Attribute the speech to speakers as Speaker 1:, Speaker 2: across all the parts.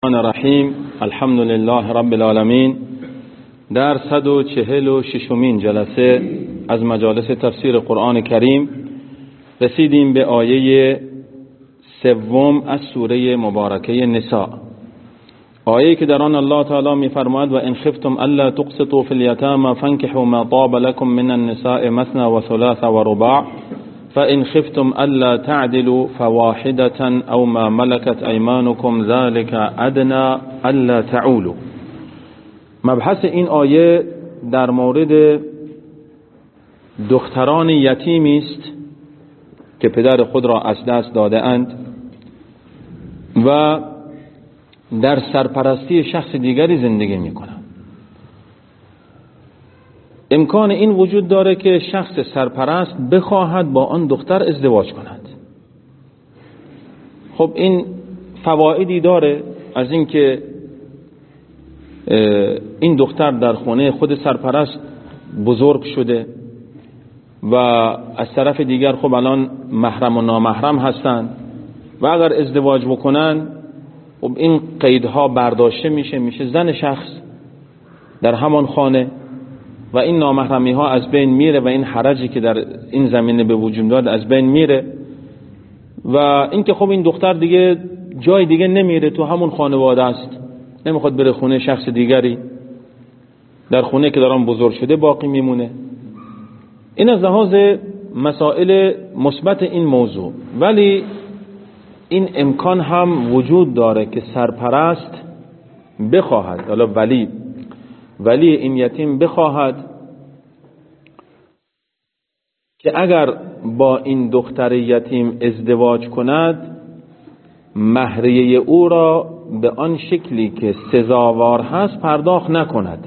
Speaker 1: الرحمن الرحیم. الحمد لله رب العالمین. در 146مین جلسه از مجالس تفسیر قرآن کریم رسیدیم به آیه 3 از سوره مبارکه نساء، آیه که در آن الله تعالی می‌فرماید: و ان خفتم الا تقسطوا فی الیتامی فانکحوا ما طاب لكم من النساء مثنى وثلاث ورباع فإن خفتم ألا تعدلوا فواحدة أو ما ملكت أيمانكم ذلك أدنى ألا تعولوا. مبحث این آیه در مورد دختران یتیمی است که پدر خود را از دست داده اند و در سرپرستی شخص دیگری زندگی می کنند. امکان این وجود داره که شخص سرپرست بخواهد با آن دختر ازدواج کند. خب این فوایدی داره، از اینکه این دختر در خانه خود سرپرست بزرگ شده و از طرف دیگر خب الان محرم و نامحرم هستند و اگر ازدواج بکنن خب این قیدها برداشته میشه زن شخص در همان خانه و این نامحرمی ها از بین میره و این حرجی که در این زمینه به وجود داد از بین میره و اینکه خب این دختر دیگه جای دیگه نمیره، تو همون خانواده است، نمیخواد بره خونه شخص دیگری، در خونه که دارن بزرگ شده باقی میمونه. این از لحاظ مسائل مثبت این موضوع، ولی این امکان هم وجود داره که سرپرست بخواهد، حالا ولی این یتیم بخواهد که اگر با این دختر یتیم ازدواج کند مهریه او را به آن شکلی که سزاوار هست پرداخت نکند،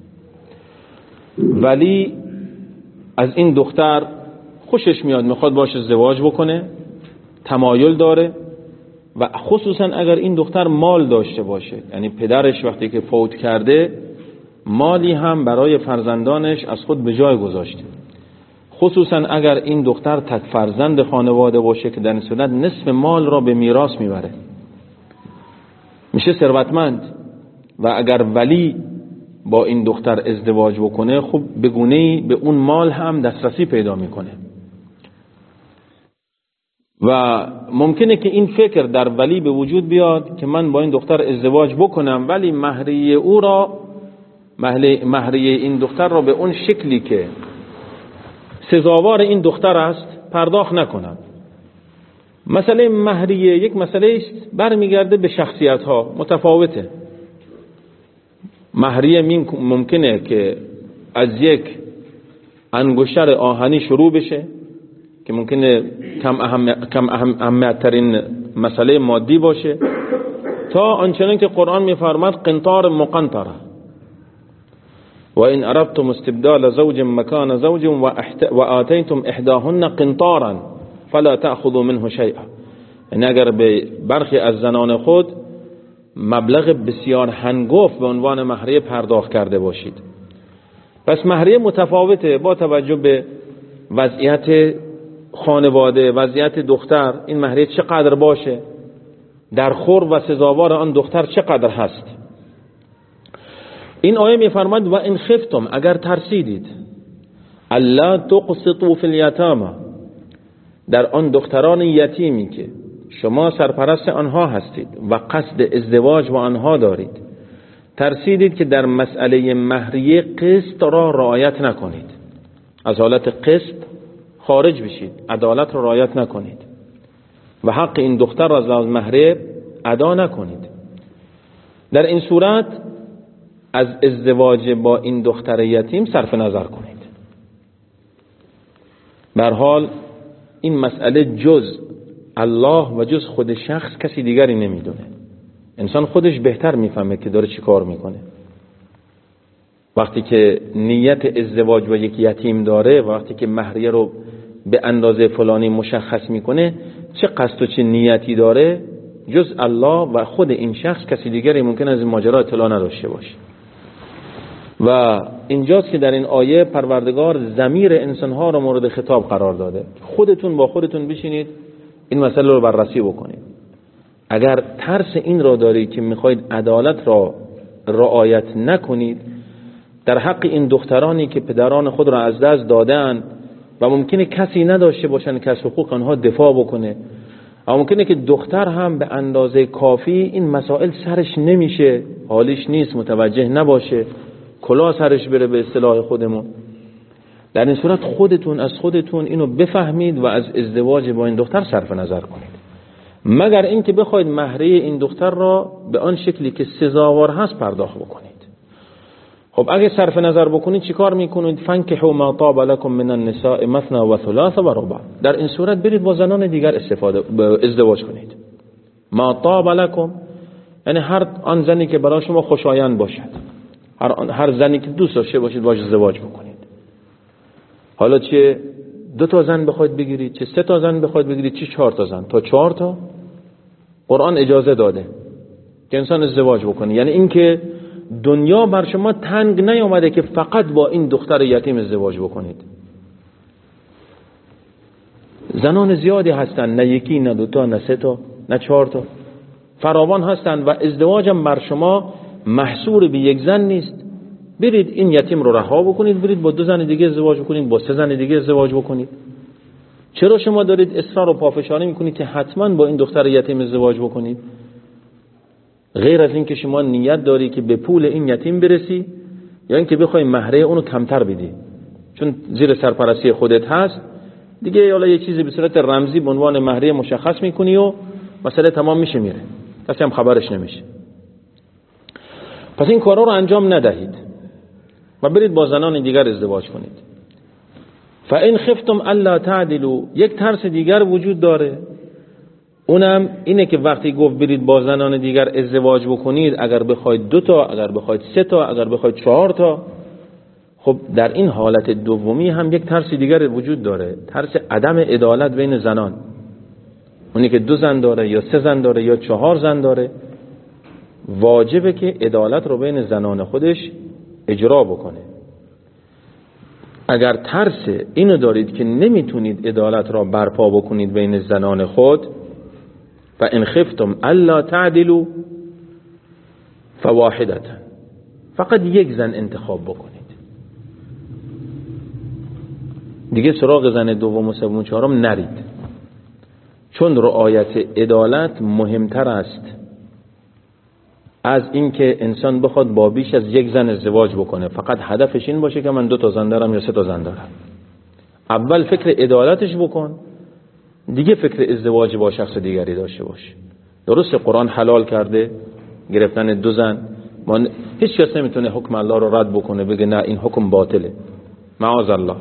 Speaker 1: ولی از این دختر خوشش میاد، میخواد باش ازدواج بکنه، تمایل داره و خصوصا اگر این دختر مال داشته باشه، یعنی پدرش وقتی که فوت کرده مالی هم برای فرزندانش از خود به جای گذاشته، خصوصا اگر این دختر تک فرزند خانواده باشه که در این صورت نصف مال را به میراث میبره، میشه ثروتمند و اگر ولی با این دختر ازدواج بکنه خب به گونه‌ای به اون مال هم دسترسی پیدا میکنه و ممکنه که این فکر در ولی به وجود بیاد که من با این دختر ازدواج بکنم ولی مهریه او را مهریه این دختر را به اون شکلی که سزاوار این دختر است پرداخت نکنم. مسئله مهریه یک مسئله است برمیگرده به شخصیت ها، متفاوته. مهریه ممکنه که از یک انگشتر آهنی شروع بشه که ممکنه کم اهمیت ترین مسئله مادی باشه تا آنچنان که قرآن میفرماد قنطار مقنطره و این اردتم استبدال زوج مکان زوج و آتیتم احداهن قنطارا فلا تأخذوا منه شیئا، یعنی اگر به برخی از زنان خود مبلغ بسیار هنگفت به عنوان مهریه پرداخت کرده باشید. پس مهریه متفاوته با توجه به وضعیت خانواده، وضعیت دختر، این مهریه چقدر باشه، در خور و سزاوار آن دختر چقدر هست. این آیه میفرماید و ان خفتم، اگر ترسیدید، الا تقسطوا فی الیتامی، در آن دختران یتیمی که شما سرپرست آنها هستید و قصد ازدواج با آنها دارید، ترسیدید که در مسئله مهریه قسط را رعایت نکنید، از حالت قسط خارج بشید، عدالت را رعایت نکنید و حق این دختر را از مهریه ادا نکنید، در این صورت از ازدواج با این دختر یتیم صرف نظر کنید. به هر حال این مسئله جز الله و جز خود شخص کسی دیگری نمیدونه. انسان خودش بهتر میفهمه که داره چی کار میکنه. وقتی که نیت ازدواج با یک یتیم داره، وقتی که مهریه رو به اندازه فلانی مشخص میکنه، چه قصد و چه نیتی داره، جز الله و خود این شخص کسی دیگری ممکن از این ماجرا اطلاع نداشته باشه. و اینجاست که در این آیه پروردگار ضمیر انسانها را مورد خطاب قرار داده. خودتون با خودتون بشینید این مسئله رو بررسی بکنید. اگر ترس این را دارید که میخواید عدالت را رعایت نکنید در حق این دخترانی که پدران خود را از دست دادن و ممکنه کسی نداشته باشن که از حقوق آنها دفاع بکنه، و ممکنه که دختر هم به اندازه کافی این مسائل سرش نمیشه، حالیش نیست، متوجه نباشه، کلاه سرش بره به اصطلاح خودمون، در این صورت خودتون از خودتون اینو بفهمید و از ازدواج با این دختر صرف نظر کنید، مگر اینکه بخواید مهریه این دختر را به آن شکلی که سزاوار هست پرداخت بکنید. خب اگه صرف نظر بکنید چیکار میکنید؟ فانکحوا ما طاب لكم من النساء مثنى و ثلاث و رباع. در این صورت برید با زنان دیگر ازدواج کنید. ما طاب لكم یعنی هر آن زنی که برای شما خوشایند باشد، هر زنی که دوست داشته باشید باش ازدواج بکنید. حالا چه 2 تا زن بخواید بگیرید، چه 3 تا زن بخواید بگیرید، چه 4 تا زن، تا 4 تا قرآن اجازه داده که انسان ازدواج بکنه. یعنی اینکه دنیا بر شما تنگ نیامده که فقط با این دختر یتیم ازدواج بکنید. زنان زیادی هستن، نه یکی، نه 2 تا، نه 3 تا، نه 4 تا، فراوان هستن و ازدواجم بر شما محصور به یک زن نیست. برید این یتیم رو رها بکنید، برید با 2 زن دیگه ازدواج بکنید، با 3 زن دیگه ازدواج بکنید. چرا شما دارید اصرار و پافشاری میکنید که حتما با این دختر یتیم ازدواج بکنید؟ غیر از این که شما نیت داری که به پول این یتیم برسی یا اینکه بخوای مهریه اونو کمتر بدی چون زیر سرپرستی خودت هست دیگه، حالا یه چیزی به صورت رمزی به عنوان مهریه مشخص میکنی و مسئله تمام میشه، میره، کسی هم خبرش نمیشه. پس این کارا رو انجام ندهید و برید با زنان دیگر ازدواج کنید. فإن خفتم الا تعدلوا، یک ترس دیگر وجود داره، اونم اینه که وقتی گفت برید با زنان دیگر ازدواج بکنید، اگر بخواید 2 تا، اگر بخواید 3 تا، اگر بخواید 4 تا، خب در این حالت دومی هم یک ترس دیگر وجود داره، ترس عدم عدالت بین زنان. اونی که 2 زن داره یا 3 زن داره یا 4 زن داره، واجبه که عدالت رو بین زنان خودش اجرا بکنه. اگر ترس اینو دارید که نمیتونید عدالت را برپا بکنید بین زنان خود، فإن خفتم الا تعدلوا فواحدة، فقط یک زن انتخاب بکنید، دیگه سراغ زن دوم و سوم و چهارم نرید، چون رعایت عدالت مهمتر است از اینکه انسان بخواد با بیش از یک زن ازدواج بکنه، فقط هدفش این باشه که من 2 تا زن دارم یا 3 تا زن دارم. اول فکر عدالتش بکن، دیگه فکر ازدواج با شخص دیگری داشته باش. درسته قرآن حلال کرده گرفتن 2 زن، هیچ کس نمیتونه حکم الله رو رد بکنه بگه نه این حکم باطله، معاذ الله.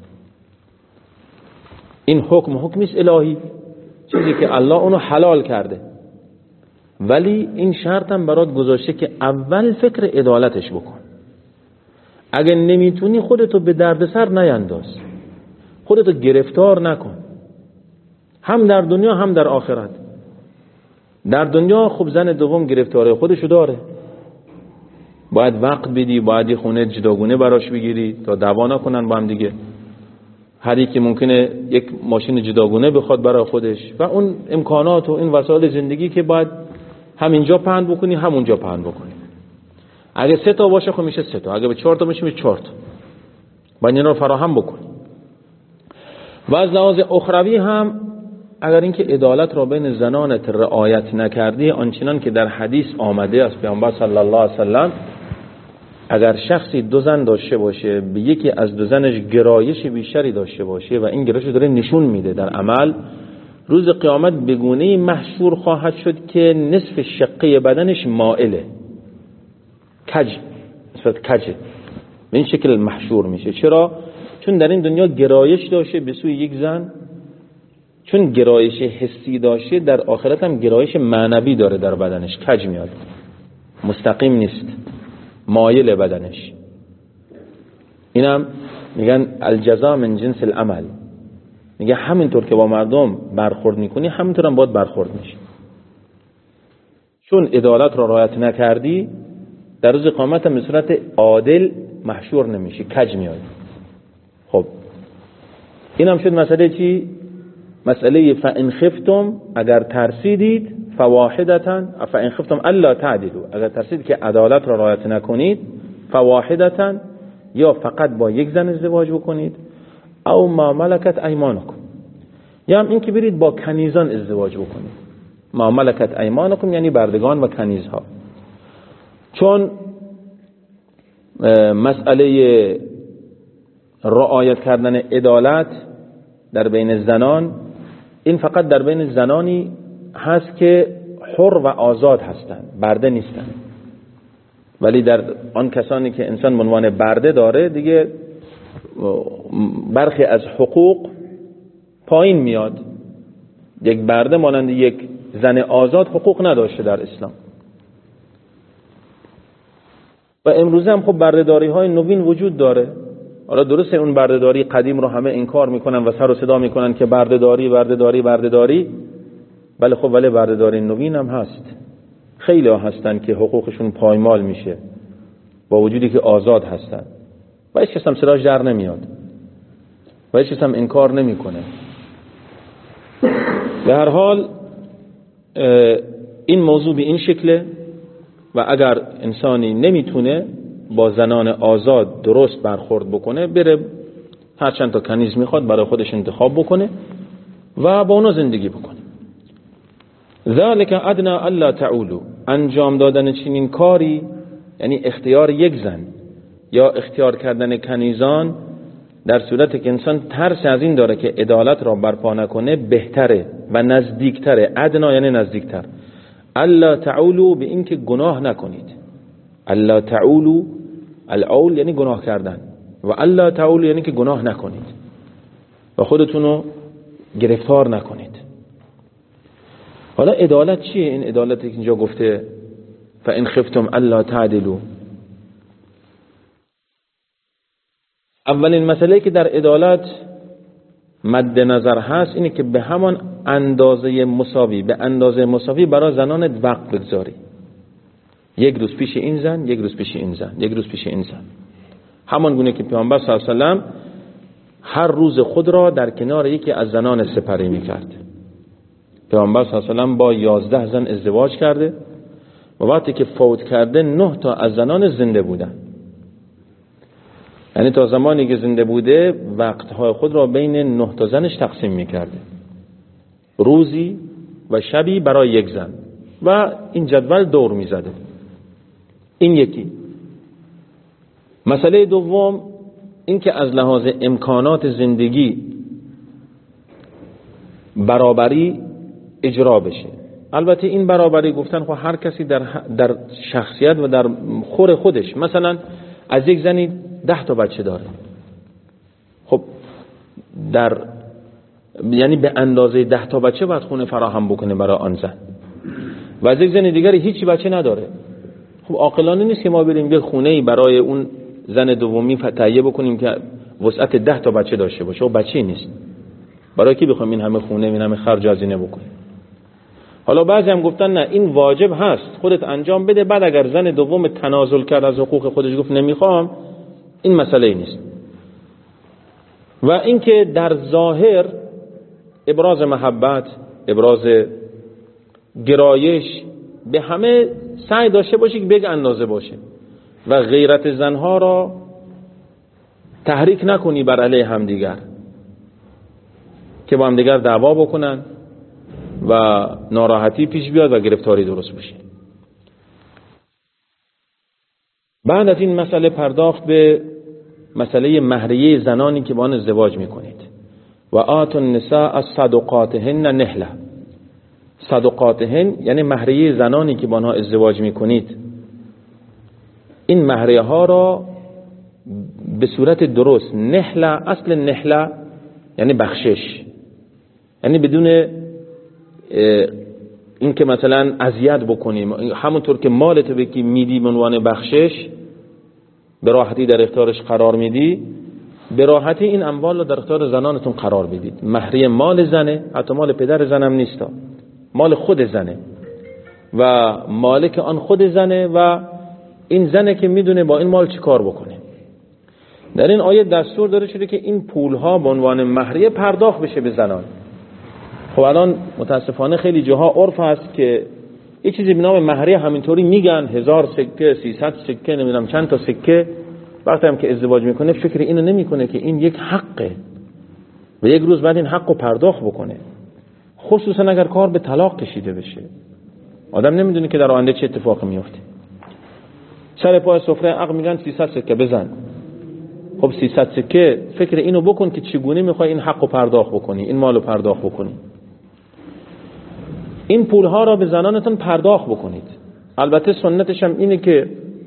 Speaker 1: این حکمی است الهی، چیزی که الله اونو حلال کرده، ولی این شرط هم برات گذاشته که اول فکر عدالتش بکن. اگه نمیتونی خودتو به دردسر نینداز، خودتو گرفتار نکن، هم در دنیا هم در آخرت. در دنیا خب زن دوم گرفتاره خودشو داره، باید وقت بدی، باید یه خونه جداگونه براش بگیری تا دعوا نکنن با هم دیگه، هر یکی ممکنه یک ماشین جداگونه بخواد برای خودش و اون امکانات و این وسایل زندگی که باید هم اینجا پهن بکنی هم اونجا پهن بکنی. اگه 3 تا باشه خب میشه 3 تا، اگه به 4 تا میشه 4 تا، باید این رو فراهم بکنی. و از لحاظ اخروی هم اگر اینکه عدالت را بین زنانت رعایت نکردی، آنچنان که در حدیث آمده از پیامبر صلی الله علیه وسلم، اگر شخصی 2 زن داشته باشه، به یکی از 2 زنش گرایش بیشتری داشته باشه و این گرایش داره نشون میده در عمل، روز قیامت به گونه‌ای محشور خواهد شد که نصف شقه بدنش مائله، کجه، به این شکل محشور میشه. چرا؟ چون در این دنیا گرایش داشته به سوی یک زن، چون گرایش حسی داشته در آخرت هم گرایش معنوی داره، در بدنش کج میاد، مستقیم نیست، مایل بدنش. اینم میگن الجزاء من جنس العمل، میگه همینطور که با مردم برخورد میکنی همینطور هم باید برخورد میشی. چون عدالت را رعایت نکردی در روز قیامت هم به صورت عادل محشور نمیشی، کج میاد. خب این هم شد مسئله چی؟ مسئله فإن خفتم، اگر ترسیدید، فواحدة فإن خفتم الا تعدلوا، اگر ترسید که عدالت را رعایت نکنید، فواحدة یا فقط با یک زن ازدواج بکنید، او ما ملکت ایمانکم، یا هم این که برید با کنیزان ازدواج بکنید. ما ملکت ایمانکم یعنی بردگان و کنیزها. چون مسئله رعایت کردن عدالت در بین زنان، این فقط در بین زنانی هست که حر و آزاد هستند، برده نیستند. ولی در آن کسانی که انسان عنوان برده داره دیگه برخی از حقوق پایین میاد. یک برده مانند یک زن آزاد حقوق نداشته در اسلام. و امروزه هم خب بردهداری های نوین وجود داره. حالا درسته اون بردهداری قدیم رو همه انکار میکنن و سر و صدا میکنن که بردهداری بله خب ولی بردهداری نوین هم هست. خیلی ها هستن که حقوقشون پایمال میشه با وجودی که آزاد هستن و هیچ کس هم صداش در نمیاد و هیچ کس هم انکار نمیکنه. به هر حال این موضوع به این شکله و اگر انسانی نمیتونه با زنان آزاد درست برخورد بکنه، بره هر چند تا کنیز میخواد برای خودش انتخاب بکنه و با اونا زندگی بکنه. ذالک ادنا الا تعولوا، انجام دادن چنین کاری یعنی اختیار یک زن یا اختیار کردن کنیزان در صورتی که انسان ترس از این داره که عدالت را برپا نکنه بهتره و نزدیکتره. ادنا یعنی نزدیکتر. الا تعولوا به این که گناه نکنید. الا تعولوا، العول یعنی گناه کردن و الا تعولوا یعنی که گناه نکنید و خودتونو گرفتار نکنید. حالا عدالت چیه؟ این عدالتی که اینجا گفته فإن خفتم الا تعدلوا، اولین مسئله که در عدالت مد نظر هست اینه که به همان اندازه مساوی برای زنان وقت بگذاری. یک روز پیش این زن، یک روز پیش این زن، یک روز پیش این زن. همان گونه که پیامبر صلی الله علیه و سلم هر روز خود را در کنار یکی از زنان سپری میکرد. پیامبر صلی الله علیه و سلم با 11 زن ازدواج کرده و وقتی که فوت کرده 9 تا از زنان زنده بودن. یعنی تا زمانی که زنده بوده وقتهای خود را بین 9 تا زنش تقسیم میکرده، روزی و شبی برای یک زن و این جدول دور میزده. این یکی. مسئله دوم این که از لحاظ امکانات زندگی برابری اجرا بشه. البته این برابری گفتن خب هر کسی در شخصیت و در خور خودش، مثلا از یک زنی 10 تا بچه داره، خب یعنی به اندازه 10 تا بچه باید خونه فراهم بکنه برای آن زن. و از یک زن دیگری هیچی بچه نداره، خب عاقلانه نیست که ما بریم یک خونه‌ای برای اون زن دومی تهیه بکنیم که وسعت 10 تا بچه داشته باشه و بچه نیست. برای کی بخوام این همه خونه، این همه خرج هزینه بکنیم؟ حالا بعضی هم گفتن نه این واجب هست، خودت انجام بده، بعد اگر زن دوم تنازل کرد از حقوق خودش گفت نمیخوام، این مسئله نیست. و اینکه در ظاهر ابراز محبت، ابراز گرایش به همه سعی داشته باشی که به یک اندازه باشه و غیرت زنها را تحریک نکنی بر علیه همدیگر که با همدیگر دعوا بکنن و ناراحتی پیش بیاد و گرفتاری درست بشه. بعد از این مسئله پرداخت به مسئله مهریه زنانی که با آن ازدواج میکنید. و آتوا النساء صدقاتهن نحله. صدقاتهن یعنی مهریه زنانی که با آنها ازدواج میکنید، این مهریه ها را به صورت درست، نحله، اصل نحله یعنی بخشش، یعنی بدون این که مثلا اذیت بکنیم، همونطور که مالت بکی میدی به عنوان بخشش به راحتی در اختیارش قرار میدی، به راحتی این اموال رو در اختیار زنانتون قرار بدید. مهریه مال زنه، حتی مال پدر زنم نیستا، مال خود زنه و مالک آن خود زنه و این زنه که میدونه با این مال چی کار بکنه. در این آیه دستور داره شده که این پولها به عنوان مهریه پرداخت بشه به زنان. خب الان متاسفانه خیلی جاها عرف هست که یه چیزی به نام مهریه همینطوری میگن، 1000 سکه، 300 سکه، نمیدونم چند تا سکه. وقتی هم که ازدواج میکنه فکر اینو نمیکنه که این یک حقه و یک روز بعد این حقو پرداخت بکنه، خصوصا اگر کار به طلاق کشیده بشه. آدم نمیدونه که در آینده چه اتفاقی میفته. سر پای سفره عقد میگن 300 سکه بزن. خب 300 سکه فکر اینو بکن که چگونه میخوای این حقو پرداخت بکنی، این مالو پرداخت بکنی. این پولها را به زنانتون پرداخت بکنید. البته سنتش هم اینه که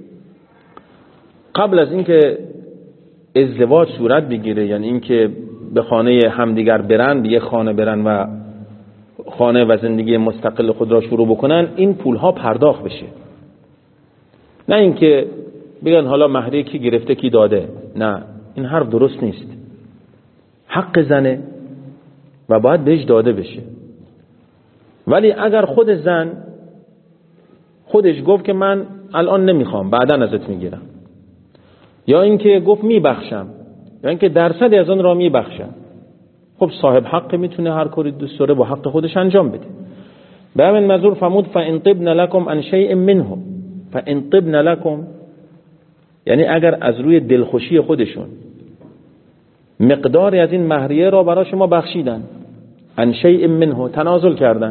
Speaker 1: قبل از اینکه ازدواج صورت بگیره، یعنی اینکه به خانه همدیگر برن، به یک خانه برن و خانه و زندگی مستقل خود را شروع بکنن، این پولها پرداخت بشه. نه اینکه بگن حالا مهریه کی گرفته کی داده. نه، این حرف درست نیست. حق زنه و باید بهش داده بشه. ولی اگر خود زن خودش گفت که من الان نمیخوام بعداً ازت میگیرم، یا اینکه گفت میبخشم، یا اینکه درصدی از آن را میبخشم، خب صاحب حق میتونه هر کاری دوست داره با حق خودش انجام بده. به همین منظور فرمود فإن طبن لكم عن شيء منه، فإن طبن لكم یعنی اگر از روی دلخوشی خودشون مقداری از این مهریه را برای شما بخشیدن، عن شيء منه تنازل کردن،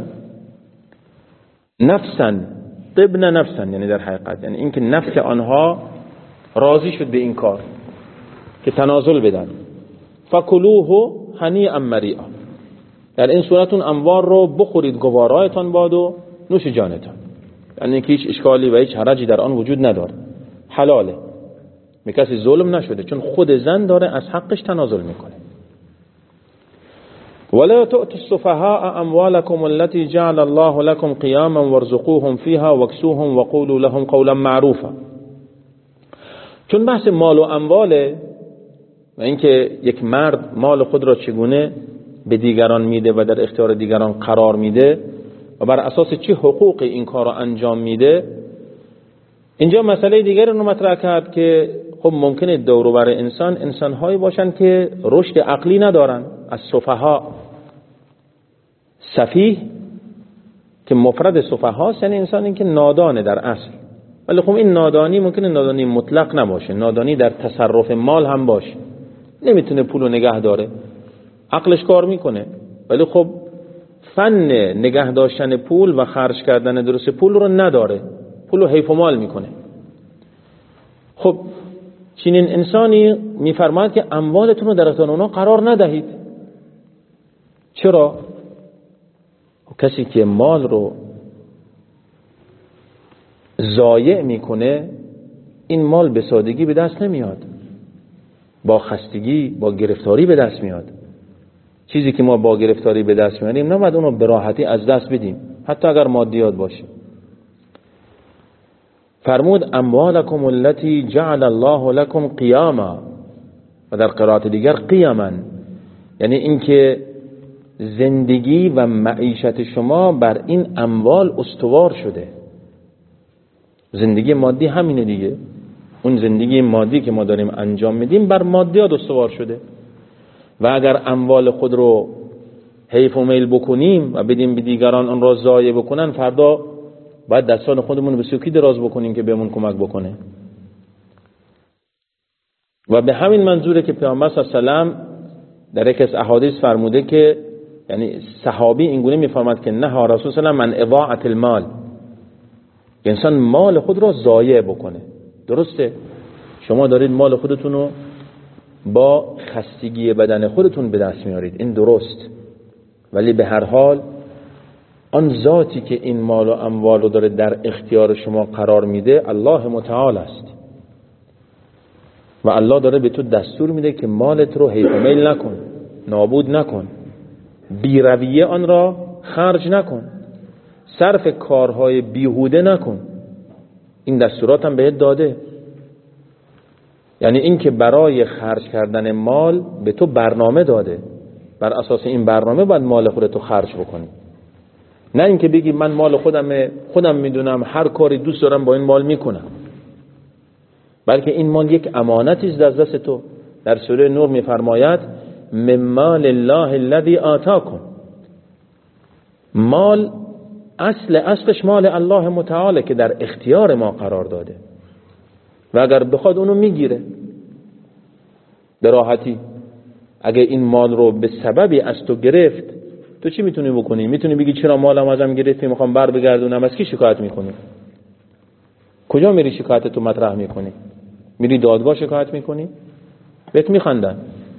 Speaker 1: نفسا طبن نفسا یعنی در حقیقت یعنی اینکه نفس آنها راضی شد به این کار که تنازل بدن، فکلوه هنیئا مریئا، در این صورت اون اموال رو بخورید گوارایتان باد و نوش جانتان، یعنی که هیچ اشکالی و هیچ حرجی در آن وجود نداره، حلاله، به کسی ظلم نشده، چون خود زن داره از حقش تنازل میکنه. ولا تؤتوا السفهاء اموالكم التي جعل الله لكم قياما وارزقوهم فيها واكسوهم وقولوا لهم قولا معروفا. چون بحث مال و امواله و اینکه یک مرد مال خود را چگونه به دیگران میده و در اختیار دیگران قرار میده و بر اساس چه حقوقی این کار را انجام میده، اینجا مسئله دیگری رو مطرح کرد که خب ممکنه دور و بر انسان‌هایی باشن که رشد عقلی ندارن، از سفها. سفیه که مفرد سفهاست یعنی انسانی که نادانه در اصل، ولی خب این نادانی ممکنه نادانی مطلق نباشه، نادانی در تصرف مال هم باشه، نمیتونه پولو نگه داره، عقلش کار میکنه ولی خب فن نگه داشتن پول و خرج کردن درست پول رو نداره، پولو حیف و مال میکنه. خب چنین انسانی میفرماید که اموالتون رو در اختیار اونا قرار ندهید. چرا؟ کسی که مال رو ضایع میکنه، این مال به سادگی به دست نمیاد، با خستگی، با گرفتاری به دست میاد. چیزی که ما با گرفتاری به دست میاریم نباید اونو به راحتی از دست بدیم، حتی اگر مادیات باشه. فرمود اموالکم التي جعل الله لكم قیاما، و در قرائت دیگر قیاما، یعنی اینکه زندگی و معیشت شما بر این اموال استوار شده. زندگی مادی همینه دیگه، اون زندگی مادی که ما داریم انجام میدیم بر مادیات استوار شده. و اگر اموال خود رو حیف و میل بکنیم و بدیم به دیگران آن را ضایع بکنن، فردا باید دستان خودمون به سوی کی دراز بکنیم که بهمون کمک بکنه. و به همین منظوره که پیامبر صلی الله علیه و سلم در یک از احادیث فرموده که، یعنی صحابی اینگونه میفرماد که نه رسول صلی الله علیه و سلم من اضاعت المال، انسان مال خود را ضایع بکنه. درسته شما دارید مال خودتون رو با خستگی بدن خودتون به دست میارید، این درست، ولی به هر حال آن ذاتی که این مال و اموال رو داره در اختیار شما قرار میده الله متعال است و الله داره به تو دستور میده که مالت رو حیف و میل نکن، نابود نکن، بی رویه آن را خرج نکن، صرف کارهای بیهوده نکن. این دستورات هم بهت داده، یعنی این که برای خرج کردن مال به تو برنامه داده، بر اساس این برنامه باید مال خودتو خرج بکنی. نه اینکه بگی من مال خودم میدونم هر کاری دوست دارم با این مال میکنم، بلکه این مال یک امانتی است در دست تو. در سوره نور میفرماید من مال الله الذی آتاکم، مال اصلش مال الله متعاله که در اختیار ما قرار داده و اگر بخواد اونو میگیره به راحتی. اگه این مال رو به سببی از تو گرفت، تو چی میتونی بکنی؟ میتونی بگی چرا مالم ازم گرفتی، میخوام بر بگردونم؟ از کی شکایت میکنی؟ کجا میری شکایت تو مطرح میکنی؟ میری دادگاه شکایت میکنی؟ بهت میخندن.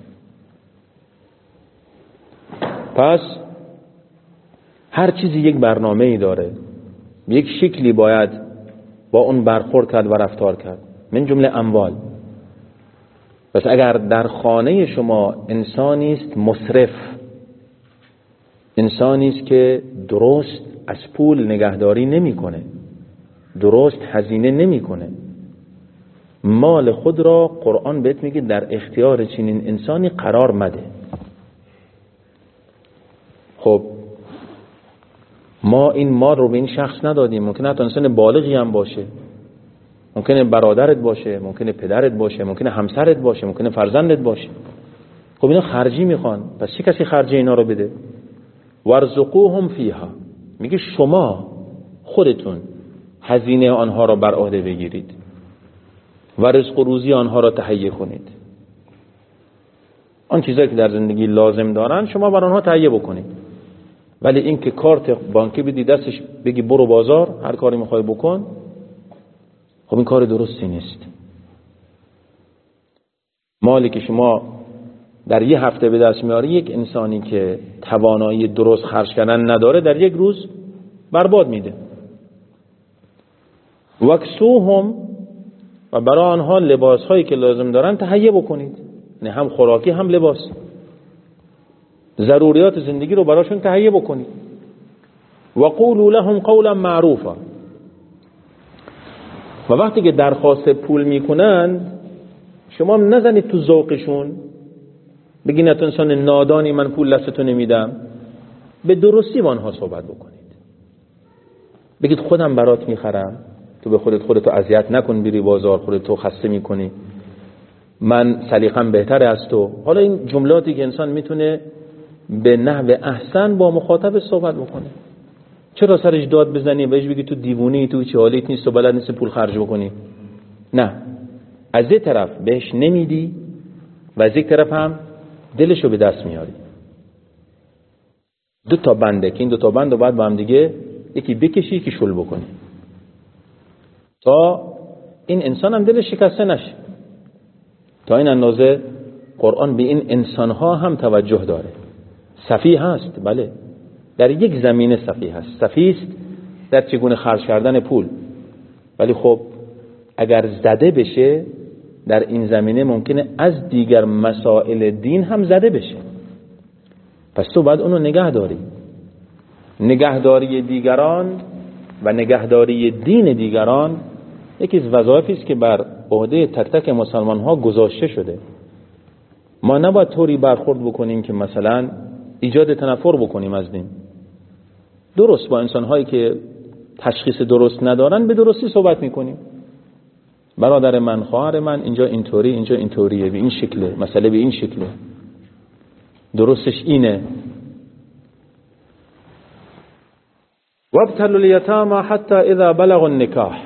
Speaker 1: پس هر چیزی یک برنامه‌ای داره، یک شکلی باید با اون برخورد کرد و رفتار کرد، من جمله اموال. پس اگر در خانه شما انسانی است مسرف، انسانی است که درست از پول نگهداری نمیکنه، درست هزینه نمیکنه، مال خود را قرآن بهت میگه در اختیار چنین انسانی قرار مده. خب ما این مال رو به این شخص ندادیم، ممکنه حتی انسان بالغی هم باشه، ممکنه برادرت باشه، ممکنه پدرت باشه، ممکنه همسرت باشه، ممکنه فرزندت باشه. خب اینا خرجی میخوان، پس چه کسی خرجی اینا رو بده؟ ورزقوهم فیها، میگه شما خودتون هزینه آنها را بر عهده بگیرید و رزق و روزی آنها را تهیه کنید. آن چیزایی که در زندگی لازم دارن شما بر آنها تهیه بکنید. ولی این که کارت بانکی بدی دستش بگی برو بازار هر کاری میخوای بکن، خب این کار درستی نیست. مالی که شما در یه هفته به دست میاری، یک انسانی که توانایی درست خرج کردن نداره در یک روز برباد میده. وکسوهم، و برای آنها لباس هایی که لازم دارن تهیه بکنید، نه هم خوراکی هم لباس، ضروریات زندگی رو براشون تهیه بکنید. و قولوا لهم قولا معروفا، و وقتی که درخواست پول میکنن شما هم نزنید تو ذوقشون، بگین تو انسان نادانی من پول دستتو نمیدم. به درستی با آنها صحبت بکنید، بگید خودم برات میخرم، تو به خودتو اذیت نکن، بری بازار خودتو خسته میکنی، من سلیقه‌ام بهتره از تو. حالا این جملاتی که انسان میتونه به نحو احسن با مخاطب صحبت بکنه. چرا سرش داد بزنی بهش بگی تو دیوونی، تو چه حالیت نیست، تو بلد نیست پول خرج بکنی؟ نه، از یک طرف بهش نمیدی و از یک طرف هم دلشو به دست میاری. دو تا بنده که این دو تا بند رو باید با هم دیگه یکی بکشی یکی شل بکنی تا این انسان هم دلش شکسته نشه. تا این اندازه قرآن به این انسانها هم توجه داره. سفیه هست، بله، در یک زمینه سفیه هست، سفیه است در چگونه خرج کردن پول، ولی خب اگر زده بشه در این زمینه ممکنه از دیگر مسائل دین هم زده بشه. پس تو باید اونو نگه داری. نگهداری دیگران و نگهداری دین دیگران یکی از وظایفی است که بر عهده تک تک مسلمان ها گذاشته شده. ما نباید طوری برخورد بکنیم که مثلا ایجاد تنفر بکنیم از دین. درست با انسان هایی که تشخیص درست ندارن به درستی صحبت میکنیم. برادر من، خواهر من، اینجا اینطوری، اینجا اینطوریه، به این شکله، مسئله به این شکله، درستش اینه. وابتلوا الیتاما حتی اذا بلغوا النکاح،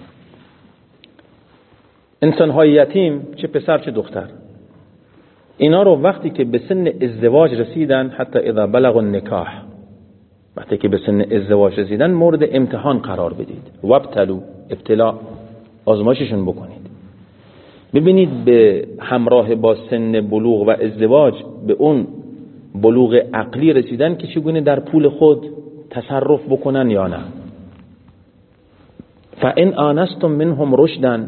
Speaker 1: انسان های یتیم، چه پسر چه دختر، اینا رو وقتی که به سن ازدواج رسیدن، حتی اذا بلغوا النکاح، وقتی که به سن ازدواج رسیدن مورد امتحان قرار بدید. وابتلوا، ابتلا، آزمایششون بکنید. ببینید به همراه با سن بلوغ و ازدواج به اون بلوغ عقلی رسیدن که چگونه در پول خود تصرف بکنن یا نه. فَإِنْ آنَسْتُمْ مِنْهُمْ رُشْدًا،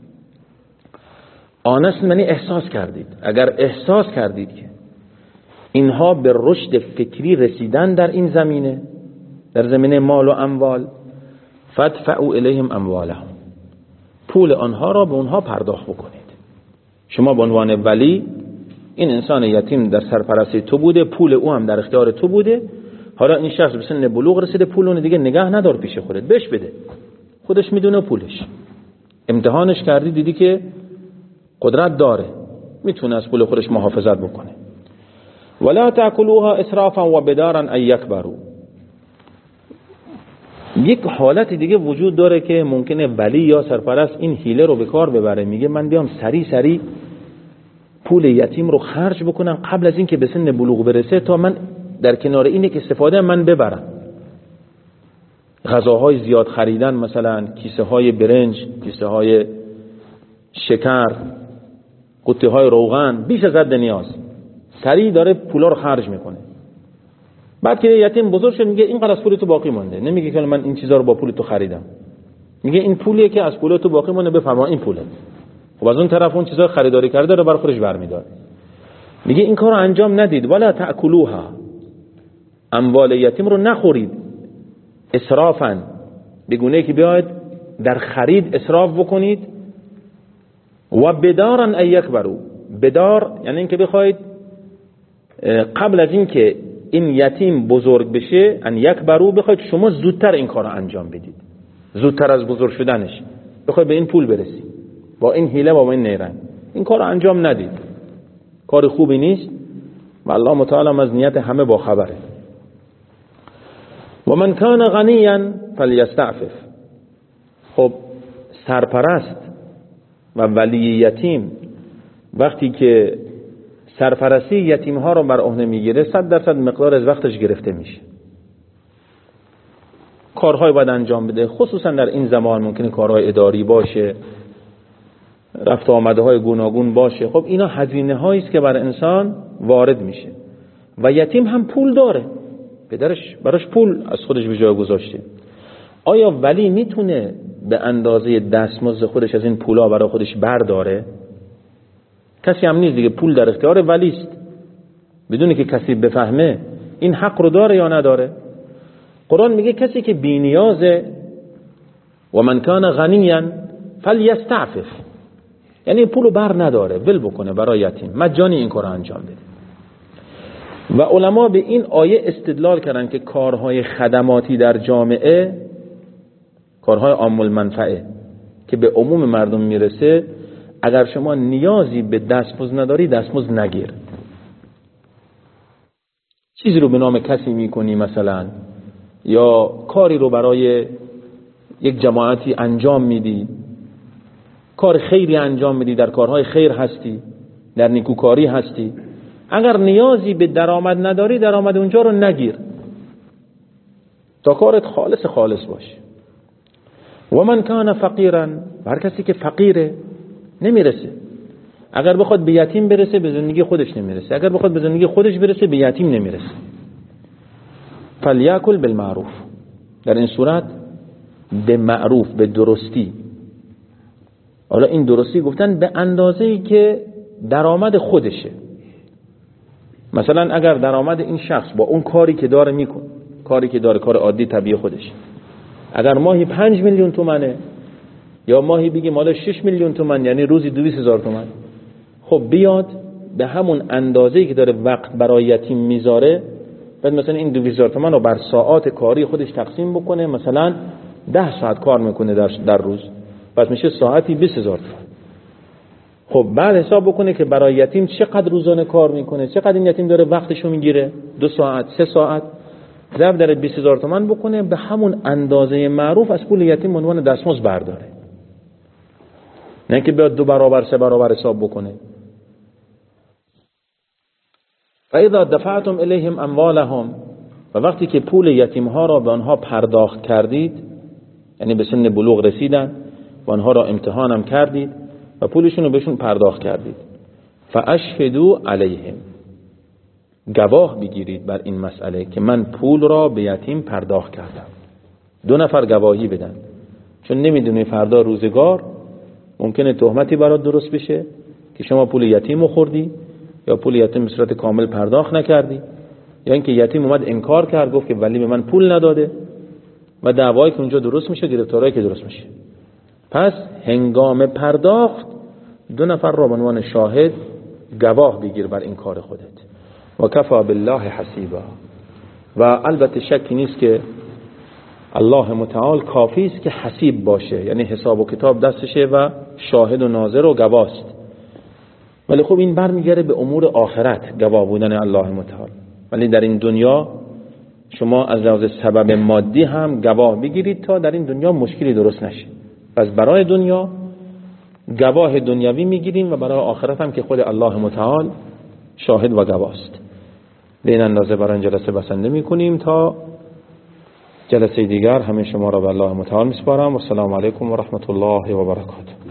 Speaker 1: آنست معنی احساس کردید، اگر احساس کردید که اینها به رشد فکری رسیدن در این زمینه، در زمینه مال و اموال، فَادْفَعُوا إِلَيْهِمْ أَمْوَالَهُمْ، پول آنها را به آنها پرداخت بکنید. شما به عنوان ولی، این انسان یتیم در سرپرستی تو بوده، پول او هم در اختیار تو بوده، حالا این شخص به سن بلوغ رسیده، پول اون دیگه نگه ندار پیش خودت، بهش بده، خودش میدونه پولش، امتحانش کردی دیدی که قدرت داره، میتونه از پول خودش محافظت بکنه. ولا تاكلوها اسرافا و بدارا ان یکبروا، یک حالت دیگه وجود داره که ممکنه ولی یا سرپرست این حیله رو به کار ببره، میگه من بیام سری پول یتیم رو خرج بکنم قبل از اینکه به سن بلوغ برسه تا من در کنار اینه که استفاده من ببرم. غذاهای زیاد خریدن، مثلا کیسه های برنج، کیسه های شکر، قطعه های روغن، بیش از حد نیاز سریع داره پولا رو خرج میکنه. بعد که یتیم بزرگ شد میگه اینقدر از پول تو باقی مونده، نمیگه که من این چیزا رو با پول تو خریدم، میگه این پولیه که از پول تو باقی مونده، بفرما این پوله. خب از اون طرف اون چیزا خریداری کرده رو برای خودش برمی‌داره. میگه این کارو انجام ندید، ولا تاکلوها، اموال یتیم رو نخورید اسرافاً، به گونه‌ای که بیاید در خرید اسراف بکنید، و بدارا ان یکبروا، بدار یعنی اینکه بخواید قبل از اینکه این یتیم بزرگ بشه، ان یکبروا، بخواید شما زودتر این کارو انجام بدید، زودتر از بزرگ شدنش بخواید به این پول برسید، با این حیله و با این نیرنگ این کارو انجام ندید، کار خوبی نیست و الله متعال از نیت همه با خبره. و من کان غنیا فلیستعفف. خب سرپرست و ولی یتیم وقتی که سرپرستی یتیم ها رو بر عهده میگیره 100% مقدار از وقتش گرفته میشه، کارهای باید انجام بده، خصوصا در این زمان ممکنه کارهای اداری باشه، رفت آمده های گوناگون باشه. خب اینا هزینه هایی است که بر انسان وارد میشه و یتیم هم پول داره، پدرش براش پول از خودش به جای گذاشته. آیا ولی میتونه به اندازه دستمزد خودش از این پولا برای خودش برداره؟ کسی هم نیست دیگه، پول در اختیار ولی است، بدون که کسی بفهمه این حق رو داره یا نداره. قرآن میگه کسی که بی نیازه، و من کان غنیا فلیستعفف، یعنی پولو بر نداره، ول بکنه برای یتیم، مجانی این کارو انجام بده. و علما به این آیه استدلال کردن که کارهای خدماتی در جامعه، کارهای عام المنفعه که به عموم مردم میرسه، اگر شما نیازی به دستمزد نداری دستمزد نگیر. چیزی رو به نام کسی میکنی مثلا، یا کاری رو برای یک جماعتی انجام میدی، کار خیری انجام میدی، در کارهای خیر هستی، در نیکوکاری هستی، اگر نیازی به درآمد نداری درآمد اونجا رو نگیر تا کارت خالص باشه. و من کان فقیرا، هر کسی که فقیره نمیرسه، اگر بخواد به یتیم برسه به زندگی خودش نمیرسه، اگر بخواد به زندگی خودش برسه به یتیم نمیرسه. فلیاکل بالمعروف، در این صورت به معروف، به درستی. حالا این درستی گفتن به اندازه‌ای که درآمد خودشه. مثلا اگر درآمد این شخص با اون کاری که داره میکنه، کاری که داره کار عادی طبیعی خودش، اگر ماهی 5 میلیون تومنه یا ماهی بگیم حالا 6 میلیون تومن، یعنی روزی 200,000 تومن، خب بیاد به همون اندازه‌ای که داره وقت برای یتیم میذاره، بعد مثلا این 200,000 تومن رو بر ساعات کاری خودش تقسیم بکنه، مثلا 10 ساعت کار میکنه در روز، پس میشه ساعتی 20,000 تومن. خب بعد حساب بکنه که برای یتیم چقدر روزانه کار میکنه، چقدر این یتیم داره وقتشو میگیره، 2 ساعت 3 ساعت، ضرب در 20,000 تومان بکنه، به همون اندازه معروف از پول یتیم عنوان دستمزد برداره، نه که بیاد 2 برابر 3 برابر حساب بکنه. فاذا دفعتم الیهم اموالهم، و وقتی که پول یتیم ها را به آنها پرداخت کردید، یعنی به سن بلوغ رسیدن و آنها را امتحانم کردید و پولشون رو بهشون پرداخت کردید، فاشهدوا علیهم، گواه بگیرید بر این مسئله که من پول را به یتیم پرداخت کردم. 2 نفر گواهی بدن، چون نمیدونی فردا روزگار ممکنه تهمتی برات درست بشه که شما پول یتیم رو خوردی، یا پول یتیم به صورت کامل پرداخت نکردی، یا اینکه یتیم اومد انکار کرد گفت که ولی به من پول نداده، و دعوایی که اونجا درست میشه، گرفتاری که درست میشه. پس هنگام پرداخت 2 نفر را به عنوان شاهد گواه بگیر بر این کار خودت. و کفا بالله حسیبا، و البته شکی نیست که الله متعال کافی است که حسیب باشه، یعنی حساب و کتاب دستشه و شاهد و ناظر و گواست. ولی خب این برمیگره به امور آخرت، گواه بودن الله متعال. ولی در این دنیا شما از لحاظ سبب مادی هم گواه بگیرید تا در این دنیا مشکلی درست نشه. پس برای دنیا گواه دنیوی میگیریم و برای آخرت هم که خود الله متعال شاهد و گواه است. به این اندازه برای این جلسه بسنده میکنیم. تا جلسه دیگر همه شما را به الله متعال میسپارم و السلام علیکم و رحمت الله و برکاته.